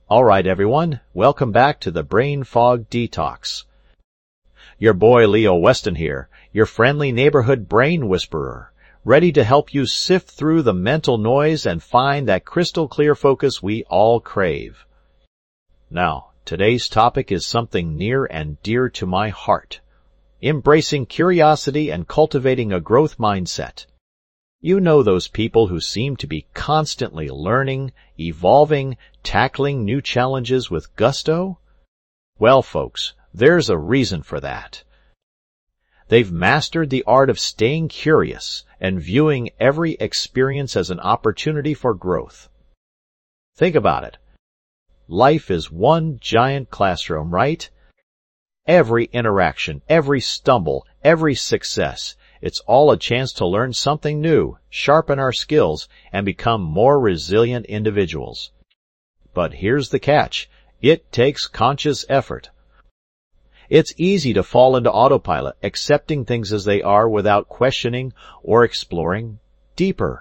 All right, everyone, welcome back to the Brain Fog Detox. Your boy Leo Weston here, your friendly neighborhood brain whisperer, ready to help you sift through the mental noise and find that crystal clear focus we all crave. Now, today's topic is something near and dear to my heart. Embracing curiosity and cultivating a growth mindset. You know those people who seem to be constantly learning, evolving, tackling new challenges with gusto? Well, folks, there's a reason for that. They've mastered the art of staying curious and viewing every experience as an opportunity for growth. Think about it. Life is one giant classroom, right? Every interaction, every stumble, every success, it's all a chance to learn something new, sharpen our skills, and become more resilient individuals. But here's the catch. It takes conscious effort. It's easy to fall into autopilot, accepting things as they are without questioning or exploring deeper.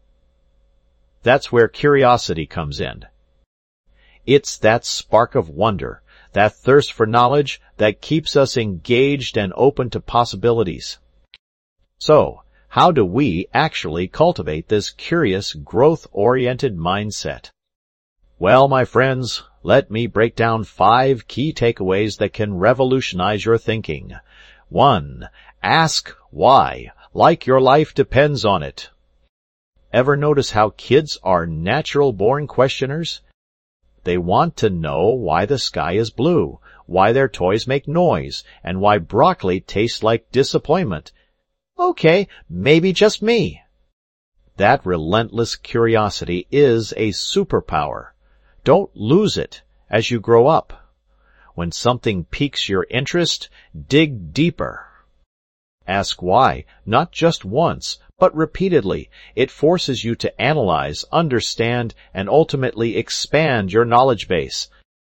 That's where curiosity comes in. It's that spark of wonder, that thirst for knowledge that keeps us engaged and open to possibilities. So, how do we actually cultivate this curious, growth-oriented mindset? Well, my friends, let me break down 5 key takeaways that can revolutionize your thinking. 1. Ask why, like your life depends on it. Ever notice how kids are natural-born questioners? They want to know why the sky is blue, why their toys make noise, and why broccoli tastes like disappointment. Okay, maybe just me. That relentless curiosity is a superpower. Don't lose it as you grow up. When something piques your interest, dig deeper. Ask why, not just once, but repeatedly. It forces you to analyze, understand, and ultimately expand your knowledge base.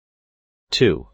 2.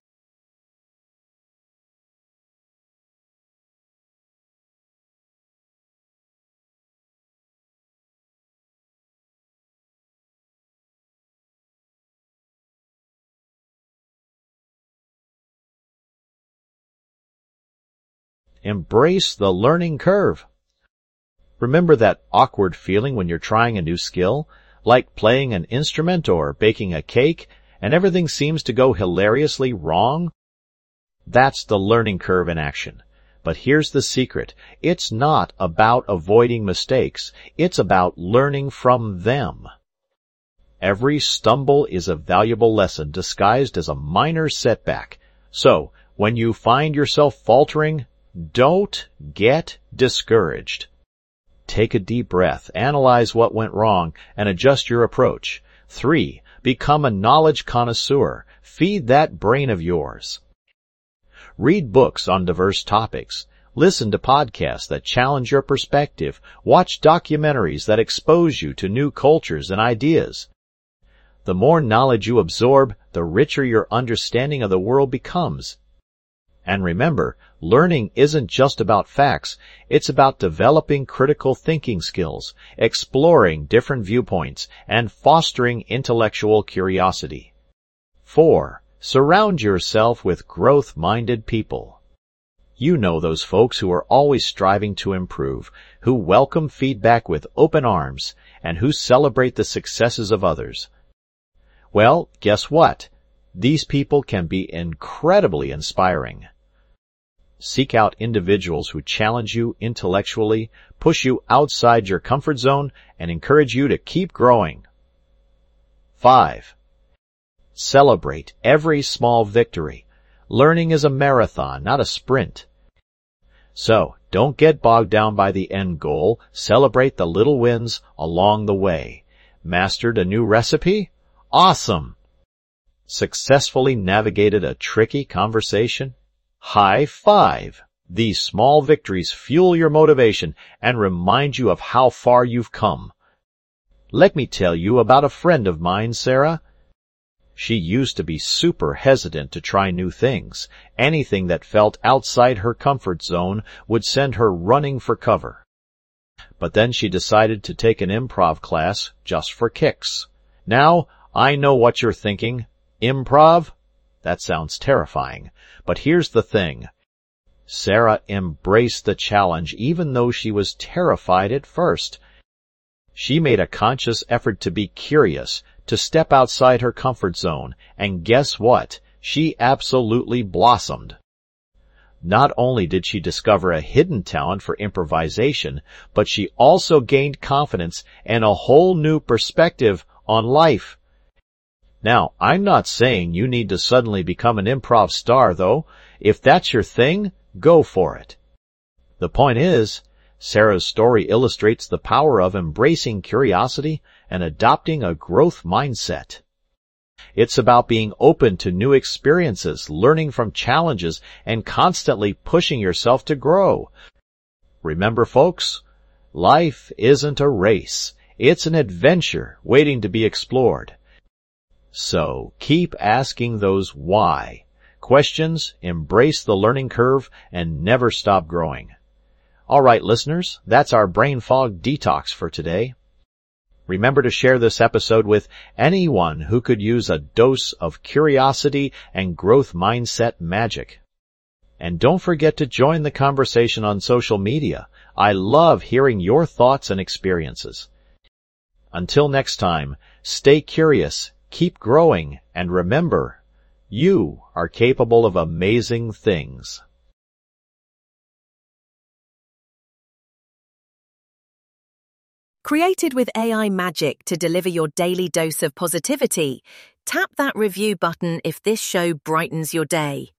Embrace the learning curve. Remember that awkward feeling when you're trying a new skill, like playing an instrument or baking a cake, and everything seems to go hilariously wrong? That's the learning curve in action. But here's the secret. It's not about avoiding mistakes. It's about learning from them. Every stumble is a valuable lesson disguised as a minor setback. So, when you find yourself faltering, don't get discouraged. Take a deep breath, analyze what went wrong, and adjust your approach. 3. Become a knowledge connoisseur. Feed that brain of yours. Read books on diverse topics. Listen to podcasts that challenge your perspective. Watch documentaries that expose you to new cultures and ideas. The more knowledge you absorb, the richer your understanding of the world becomes. And remember, learning isn't just about facts. It's about developing critical thinking skills, exploring different viewpoints, and fostering intellectual curiosity. 4. Surround yourself with growth-minded people. You know those folks who are always striving to improve, who welcome feedback with open arms, and who celebrate the successes of others. Well, guess what? These people can be incredibly inspiring. Seek out individuals who challenge you intellectually, push you outside your comfort zone, and encourage you to keep growing. 5. Celebrate every small victory. Learning is a marathon, not a sprint. So, don't get bogged down by the end goal. Celebrate the little wins along the way. Mastered a new recipe? Awesome! Successfully navigated a tricky conversation? High five! These small victories fuel your motivation and remind you of how far you've come. Let me tell you about a friend of mine, Sarah. She used to be super hesitant to try new things. Anything that felt outside her comfort zone would send her running for cover. But then she decided to take an improv class just for kicks. Now, I know what you're thinking. Improv? That sounds terrifying. But here's the thing. Sarah embraced the challenge even though she was terrified at first. She made a conscious effort to be curious, to step outside her comfort zone, and guess what? She absolutely blossomed. Not only did she discover a hidden talent for improvisation, but she also gained confidence and a whole new perspective on life. Now, I'm not saying you need to suddenly become an improv star, though. If that's your thing, go for it. The point is, Sarah's story illustrates the power of embracing curiosity and adopting a growth mindset. It's about being open to new experiences, learning from challenges, and constantly pushing yourself to grow. Remember, folks, life isn't a race. It's an adventure waiting to be explored. So keep asking those why questions, embrace the learning curve, and never stop growing. All right, listeners, that's our brain fog detox for today. Remember to share this episode with anyone who could use a dose of curiosity and growth mindset magic. And don't forget to join the conversation on social media. I love hearing your thoughts and experiences. Until next time, stay curious, keep growing, and remember, you are capable of amazing things. Created with AI magic to deliver your daily dose of positivity, tap that review button if this show brightens your day.